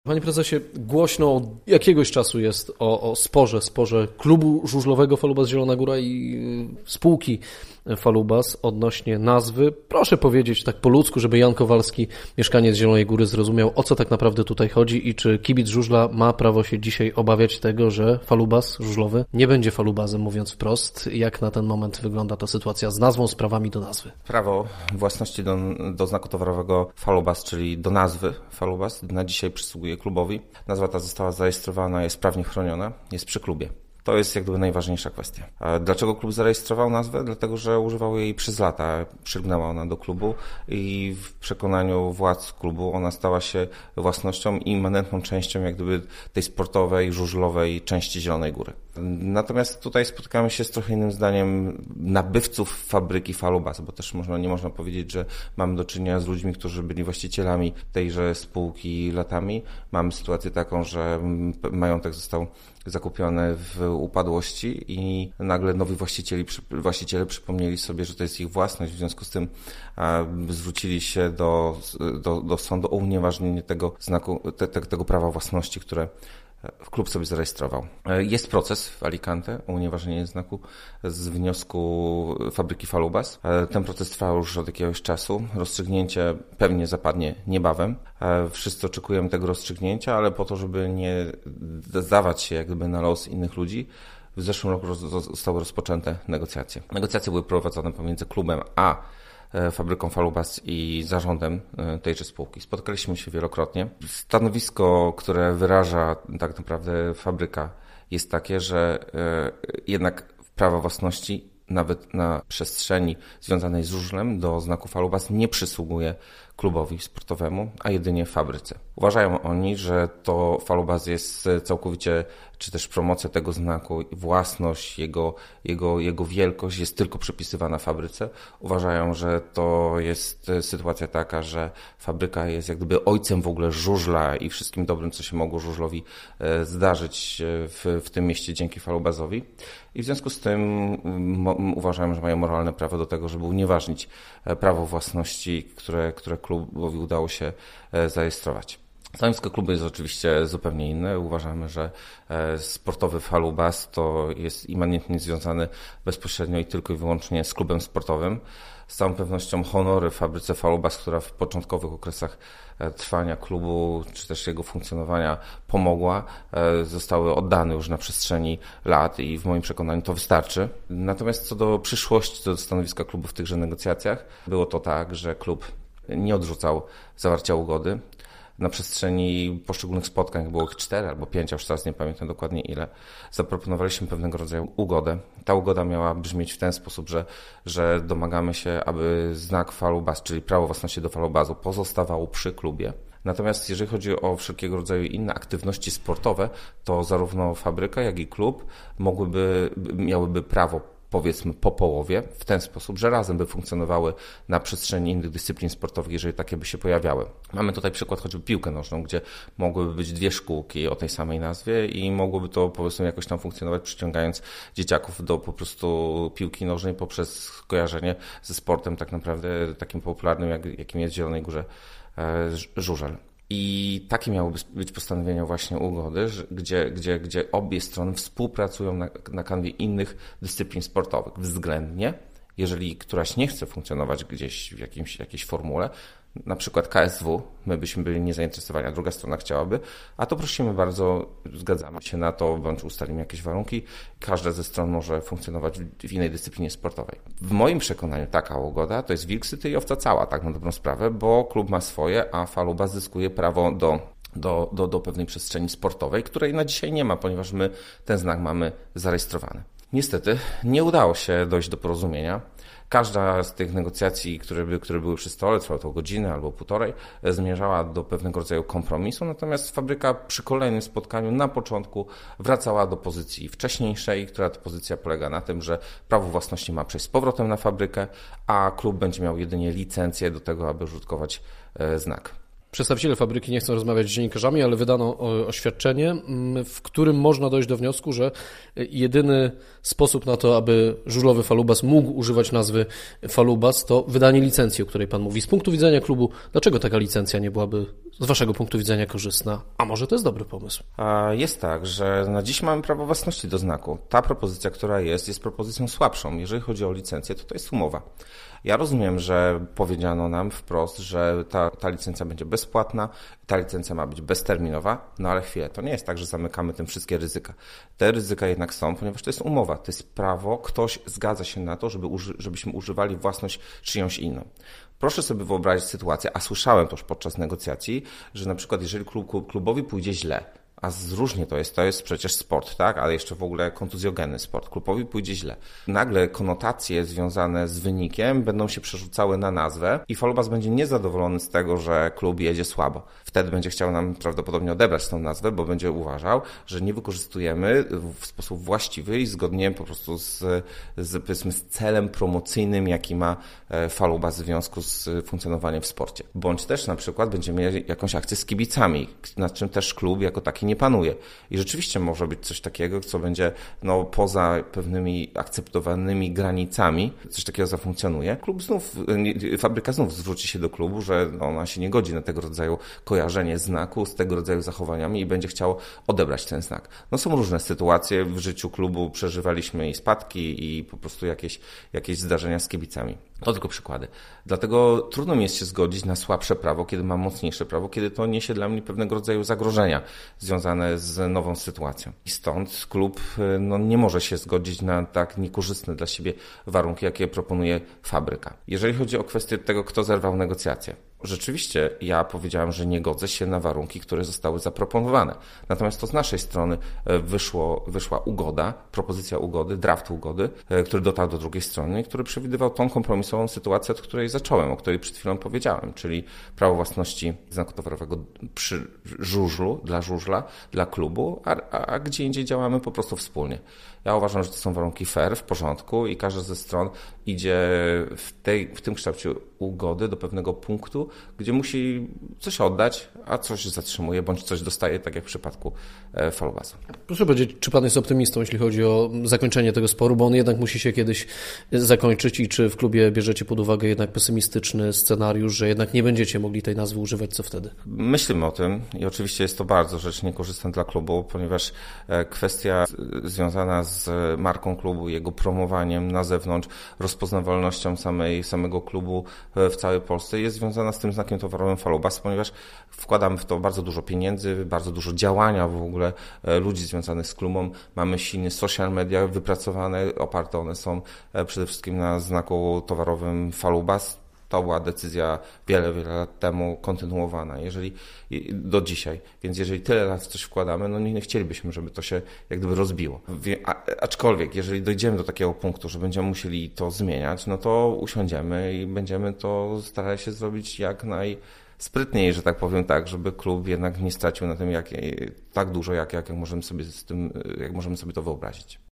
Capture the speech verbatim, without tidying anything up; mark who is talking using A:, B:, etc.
A: Panie prezesie, głośno od jakiegoś czasu jest o, o sporze, sporze klubu żużlowego Falubas Zielona Góra i spółki Falubas odnośnie nazwy. Proszę powiedzieć tak po ludzku, żeby Jan Kowalski, mieszkaniec Zielonej Góry, zrozumiał, o co tak naprawdę tutaj chodzi i czy kibic żużla ma prawo się dzisiaj obawiać tego, że Falubas żużlowy nie będzie Falubasem, mówiąc wprost. Jak na ten moment wygląda ta sytuacja z nazwą, z prawami do nazwy?
B: Prawo własności do, do znaku towarowego Falubas, czyli do nazwy Falubas, na dzisiaj przysługuje klubowi. Nazwa ta została zarejestrowana, jest prawnie chroniona, jest przy klubie. To jest jak gdyby najważniejsza kwestia. A dlaczego klub zarejestrował nazwę? Dlatego, że używał jej przez lata. Przylgnęła ona do klubu i w przekonaniu władz klubu ona stała się własnością i immanentną częścią jak gdyby tej sportowej, żużlowej części Zielonej Góry. Natomiast tutaj spotykamy się z trochę innym zdaniem nabywców fabryki Falubas, bo też można, nie można powiedzieć, że mamy do czynienia z ludźmi, którzy byli właścicielami tejże spółki latami. Mamy sytuację taką, że majątek został zakupiony w upadłości i nagle nowi właściciele, właściciele przypomnieli sobie, że to jest ich własność, w związku z tym zwrócili się do, do, do sądu o unieważnienie tego znaku, te, te, tego prawa własności, które klub sobie zarejestrował. Jest proces w Alicante o unieważnienie znaku z wniosku fabryki Falubas. Ten proces trwa już od jakiegoś czasu. Rozstrzygnięcie pewnie zapadnie niebawem. Wszyscy oczekujemy tego rozstrzygnięcia, ale po to, żeby nie zdawać się jak gdyby na los innych ludzi, w zeszłym roku zostały rozpoczęte negocjacje. Negocjacje były prowadzone pomiędzy klubem a fabryką Falubas i zarządem tejże spółki. Spotkaliśmy się wielokrotnie. Stanowisko, które wyraża tak naprawdę fabryka, jest takie, że jednak prawa własności nawet na przestrzeni związanej z żużlem do znaku Falubas nie przysługuje klubowi sportowemu, a jedynie fabryce. Uważają oni, że to Falubas jest całkowicie, czy też promocja tego znaku, własność, jego, jego, jego wielkość jest tylko przypisywana fabryce. Uważają, że to jest sytuacja taka, że fabryka jest jak gdyby ojcem w ogóle żużla i wszystkim dobrym, co się mogło żużlowi zdarzyć w, w tym mieście dzięki Falubasowi. I w związku z tym uważają, że mają moralne prawo do tego, żeby unieważnić prawo własności, które, które klubowi udało się zarejestrować. Stanowisko klubu jest oczywiście zupełnie inne. Uważamy, że sportowy Falubas to jest immanentnie związany bezpośrednio i tylko i wyłącznie z klubem sportowym. Z całą pewnością honory fabryce Falubas, która w początkowych okresach trwania klubu, czy też jego funkcjonowania pomogła, zostały oddane już na przestrzeni lat i w moim przekonaniu to wystarczy. Natomiast co do przyszłości, co do stanowiska klubu w tychże negocjacjach, było to tak, że klub nie odrzucał zawarcia ugody. Na przestrzeni poszczególnych spotkań, było ich cztery albo pięć, a już teraz nie pamiętam dokładnie ile, zaproponowaliśmy pewnego rodzaju ugodę. Ta ugoda miała brzmieć w ten sposób, że, że domagamy się, aby znak Falubas, czyli prawo własności do Falubasu pozostawało przy klubie. Natomiast jeżeli chodzi o wszelkiego rodzaju inne aktywności sportowe, to zarówno fabryka, jak i klub mogłyby, miałyby prawo, powiedzmy po połowie, w ten sposób, że razem by funkcjonowały na przestrzeni innych dyscyplin sportowych, jeżeli takie by się pojawiały. Mamy tutaj przykład choćby piłkę nożną, gdzie mogłyby być dwie szkółki o tej samej nazwie i mogłoby to powiedzmy jakoś tam funkcjonować, przyciągając dzieciaków do po prostu piłki nożnej poprzez kojarzenie ze sportem tak naprawdę takim popularnym, jak, jakim jest w Zielonej Górze żużel. I takie miały być postanowienia właśnie ugody, gdzie, gdzie, gdzie obie strony współpracują na, na kanwie innych dyscyplin sportowych. Względnie, jeżeli któraś nie chce funkcjonować gdzieś w jakimś, jakiejś formule, na przykład K S W, my byśmy byli niezainteresowani, a druga strona chciałaby, a to prosimy bardzo, zgadzamy się na to, bądź ustalimy jakieś warunki. Każda ze stron może funkcjonować w innej dyscyplinie sportowej. W moim przekonaniu taka ugoda to jest wilk syty i owca cała, tak na dobrą sprawę, bo klub ma swoje, a Falubas zyskuje prawo do, do, do, do pewnej przestrzeni sportowej, której na dzisiaj nie ma, ponieważ my ten znak mamy zarejestrowany. Niestety nie udało się dojść do porozumienia. Każda z tych negocjacji, które, by, które były przy stole, trwało to godzinę albo półtorej, zmierzała do pewnego rodzaju kompromisu, natomiast fabryka przy kolejnym spotkaniu na początku wracała do pozycji wcześniejszej, która to pozycja polega na tym, że prawo własności ma przejść z powrotem na fabrykę, a klub będzie miał jedynie licencję do tego, aby użytkować znak.
A: Przedstawiciele fabryki nie chcą rozmawiać z dziennikarzami, ale wydano oświadczenie, w którym można dojść do wniosku, że jedyny sposób na to, aby żużlowy Falubas mógł używać nazwy Falubas, to wydanie licencji, o której Pan mówi. Z punktu widzenia klubu, dlaczego taka licencja nie byłaby z waszego punktu widzenia korzystna, a może to jest dobry pomysł?
B: Jest tak, że na dziś mamy prawo własności do znaku. Ta propozycja, która jest, jest propozycją słabszą. Jeżeli chodzi o licencję, to to jest umowa. Ja rozumiem, że powiedziano nam wprost, że ta, ta licencja będzie bezpłatna, ta licencja ma być bezterminowa, no ale chwilę, to nie jest tak, że zamykamy tym wszystkie ryzyka. Te ryzyka jednak są, ponieważ to jest umowa, to jest prawo, ktoś zgadza się na to, żeby uży, żebyśmy używali własność czyjąś inną. Proszę sobie wyobrazić sytuację, a słyszałem to już podczas negocjacji, że na przykład jeżeli klub, klubowi pójdzie źle, a różnie to jest, to jest przecież sport, tak? Ale jeszcze w ogóle kontuzjogenny sport. Klubowi pójdzie źle. Nagle konotacje związane z wynikiem będą się przerzucały na nazwę i Falubas będzie niezadowolony z tego, że klub jedzie słabo. Wtedy będzie chciał nam prawdopodobnie odebrać tą nazwę, bo będzie uważał, że nie wykorzystujemy w sposób właściwy i zgodnie po prostu z, z, powiedzmy, z celem promocyjnym, jaki ma Falubas w związku z funkcjonowaniem w sporcie. Bądź też na przykład będziemy mieli jakąś akcję z kibicami, nad czym też klub jako taki nie panuje. I rzeczywiście może być coś takiego, co będzie no, poza pewnymi akceptowanymi granicami, coś takiego zafunkcjonuje. Klub znów, fabryka znów zwróci się do klubu, że no, ona się nie godzi na tego rodzaju kojarzenie znaku z tego rodzaju zachowaniami i będzie chciało odebrać ten znak. No są różne sytuacje w życiu klubu, przeżywaliśmy i spadki i po prostu jakieś, jakieś zdarzenia z kibicami. To tylko przykłady. Dlatego trudno mi jest się zgodzić na słabsze prawo, kiedy mam mocniejsze prawo, kiedy to niesie dla mnie pewnego rodzaju zagrożenia związane z nową sytuacją. I stąd klub no, nie może się zgodzić na tak niekorzystne dla siebie warunki, jakie proponuje fabryka. Jeżeli chodzi o kwestię tego, kto zerwał negocjacje. Rzeczywiście ja powiedziałem, że nie godzę się na warunki, które zostały zaproponowane. Natomiast to z naszej strony wyszło, wyszła ugoda, propozycja ugody, draft ugody, który dotarł do drugiej strony i który przewidywał tą kompromisową sytuację, od której zacząłem, o której przed chwilą powiedziałem, czyli prawo własności znaku towarowego przy żużlu, dla żużla, dla klubu, a, a, a gdzie indziej działamy po prostu wspólnie. Ja uważam, że to są warunki fair, w porządku i każda ze stron idzie w, tej, w tym kształcie ugody do pewnego punktu, gdzie musi coś oddać, a coś zatrzymuje, bądź coś dostaje, tak jak w przypadku Falubasu.
A: Proszę powiedzieć, czy pan jest optymistą, jeśli chodzi o zakończenie tego sporu, bo on jednak musi się kiedyś zakończyć i czy w klubie bierzecie pod uwagę jednak pesymistyczny scenariusz, że jednak nie będziecie mogli tej nazwy używać, co wtedy?
B: Myślimy o tym i oczywiście jest to bardzo rzecz niekorzystna dla klubu, ponieważ kwestia związana z marką klubu, jego promowaniem na zewnątrz, rozpoznawalnością samej, samego klubu w całej Polsce jest związana z tym znakiem towarowym Falubas, ponieważ wkładamy w to bardzo dużo pieniędzy, bardzo dużo działania w ogóle ludzi związanych z klubem. Mamy silnie social media wypracowane, oparte one są przede wszystkim na znaku towarowym Falubas. To była decyzja wiele, wiele lat temu kontynuowana, jeżeli do dzisiaj. Więc jeżeli tyle lat w coś wkładamy, no nie chcielibyśmy, żeby to się jak gdyby rozbiło. A, aczkolwiek, jeżeli dojdziemy do takiego punktu, że będziemy musieli to zmieniać, no to usiądziemy i będziemy to starali się zrobić jak najsprytniej, że tak powiem, tak, żeby klub jednak nie stracił na tym jak, tak dużo, jak, jak możemy sobie z tym, jak możemy sobie to wyobrazić.